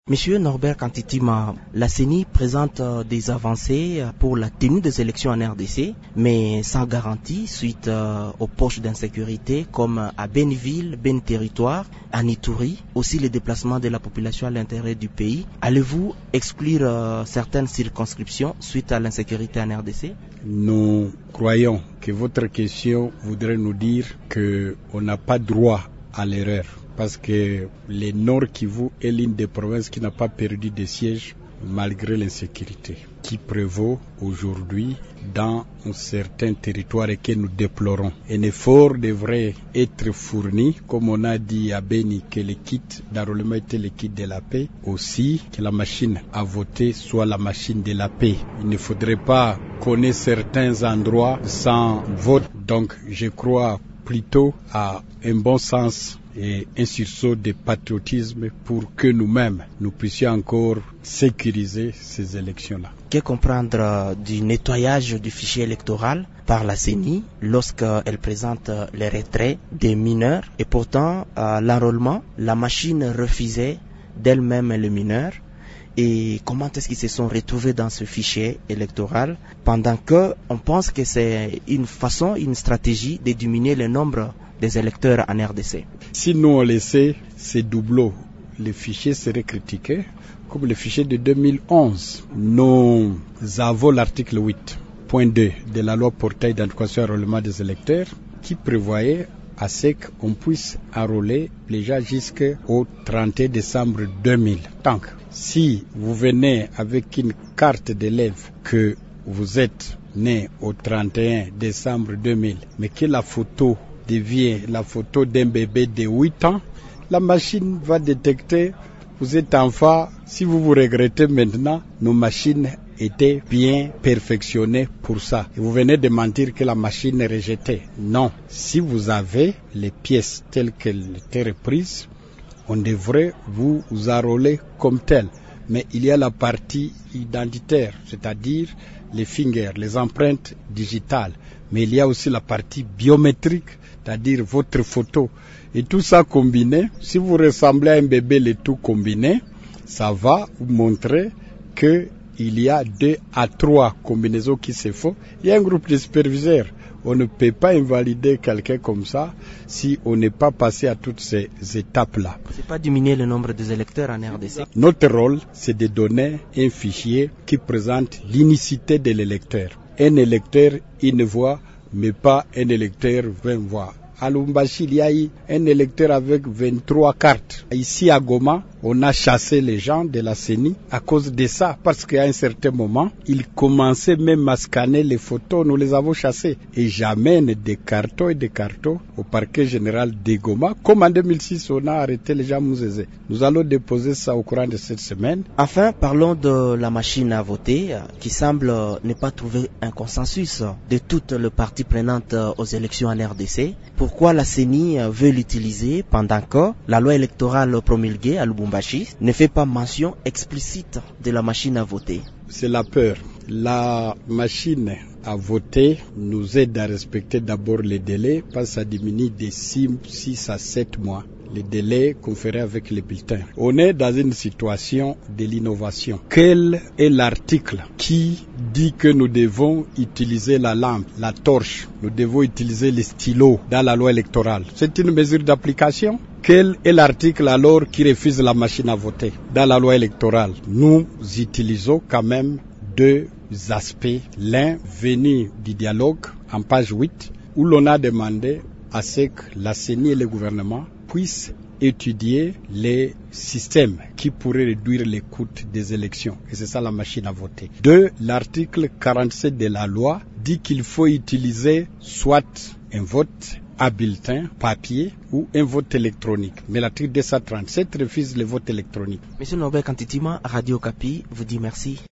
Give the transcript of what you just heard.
Monsieur Norbert Kantitima, la CENI présente des avancées pour la tenue des élections en RDC, mais sans garantie suite aux poches d'insécurité comme à Béniville, Territoire, à Nitouri, aussi les déplacements de la population à l'intérieur du pays. Allez-vous exclure certaines circonscriptions suite à l'insécurité en RDC? Nous croyons que votre question voudrait nous dire qu'on n'a pas droit à l'erreur. Parce que le Nord Kivu est l'une des provinces qui n'a pas perdu de siège malgré l'insécurité qui prévaut aujourd'hui dans un certain territoire et que nous déplorons. Un effort devrait être fourni, comme on a dit à Beni, que le kit d'enrôlement était le kit de la paix, aussi que la machine à voter soit la machine de la paix. Il ne faudrait pas qu'on ait certains endroits sans vote. Donc je crois plutôt à un bon sens et un sursaut de patriotisme pour que nous-mêmes, nous puissions encore sécuriser ces élections-là. Que comprendre du nettoyage du fichier électoral par la CENI lorsqu'elle présente les retraits des mineurs et pourtant l'enrôlement, la machine refusait d'elle-même les mineurs? Et comment est-ce qu'ils se sont retrouvés dans ce fichier électoral pendant que on pense que c'est une stratégie de diminuer le nombre des électeurs en RDC? Si nous on laissait ces doublons, les fichiers seraient critiqués comme le fichier de 2011. Nous avons l'article 8.2 de la loi portail d'identification et enrôlement des électeurs qui prévoyait à ce qu'on puisse enrôler les gens jusqu'au 31 décembre 2000. Donc, si vous venez avec une carte d'élève que vous êtes né au 31 décembre 2000, mais que la photo devient la photo d'un bébé de 8 ans, la machine va détecter vous êtes enfant. Si vous vous regrettez maintenant, nos machines étaient bien perfectionnées pour ça. Et vous venez de mentir que la machine est rejetée. Non. Si vous avez les pièces telles qu'elles étaient reprises, on devrait vous enrôler comme tel. Mais il y a la partie identitaire, c'est-à-dire les fingers, les empreintes digitales. Mais il y a aussi la partie biométrique, c'est-à-dire votre photo. Et tout ça combiné, si vous ressemblez à un bébé, le tout combiné, ça va vous montrer qu'il y a 2 à 3 combinaisons qui se font. Il y a un groupe de superviseurs. On ne peut pas invalider quelqu'un comme ça si on n'est pas passé à toutes ces étapes-là. C'est pas diminuer le nombre des électeurs en RDC. Notre rôle, c'est de donner un fichier qui présente l'unicité de l'électeur. Un électeur, une voix, mais pas un électeur 20 voix. À Lubumbashi, il y a eu un électeur avec 23 cartes. Ici à Goma, on a chassé les gens de la CENI à cause de ça, parce qu'à un certain moment, ils commençaient même à scanner les photos, nous les avons chassés. Et j'amène des cartons et des cartons au parquet général de Goma. Comme en 2006, on a arrêté les gens Mouzézé. Nous allons déposer ça au courant de cette semaine. Enfin, parlons de la machine à voter, qui semble ne pas trouver un consensus de toutes les parties prenantes aux élections en RDC. Pourquoi la CENI veut l'utiliser pendant que la loi électorale promulguée à Lubumbashi ne fait pas mention explicite de la machine à voter? C'est la peur. La machine à voter nous aide à respecter d'abord les délais, parce que ça diminue de 6 à 7 mois. Les délais conférés avec les bulletins. On est dans une situation de l'innovation. Quel est l'article qui dit que nous devons utiliser la lampe, la torche, nous devons utiliser les stylos dans la loi électorale? C'est une mesure d'application. Quel est l'article alors qui refuse la machine à voter dans la loi électorale? Nous utilisons quand même 2 aspects. L'un venu du dialogue en page 8 où l'on a demandé à ce que la CENI et le gouvernement puissent étudier les systèmes qui pourraient réduire les coûts des élections. Et c'est ça la machine à voter. 2. L'article 47 de la loi dit qu'il faut utiliser soit un vote à bulletin papier ou un vote électronique. Mais l'article 237 refuse le vote électronique. Monsieur Norbert Kantitima, Radio Okapi vous dit merci.